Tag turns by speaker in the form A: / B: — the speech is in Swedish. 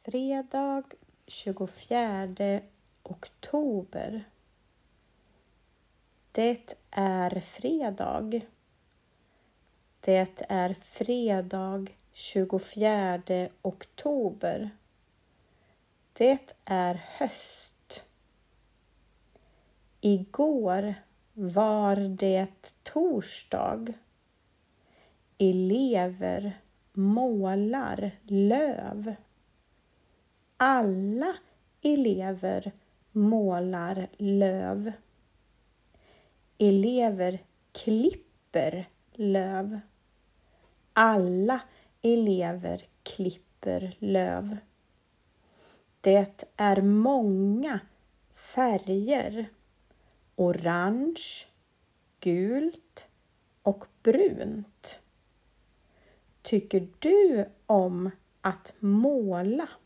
A: Fredag 24 oktober. Det är fredag. Det är fredag 24 oktober. Det är höst. Igår var det torsdag. Elever målar löv. Alla elever målar löv. Elever klipper löv. Alla elever klipper löv. Det är många färger. Orange, gult och brunt. Tycker du om att måla?